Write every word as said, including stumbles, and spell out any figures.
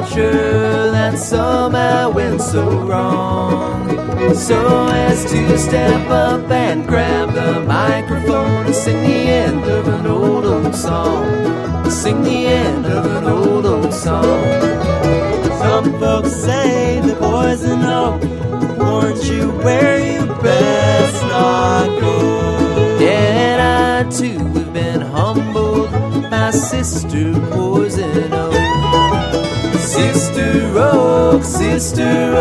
culture that somehow went so wrong, so as to step up and grab the microphone and sing the end of an old, old song. Sing the end of an old, old song. Some folks say the poison oak warns you where you best not go. And I too have been humbled by Sister Poison Oak. Sister Oak, Sister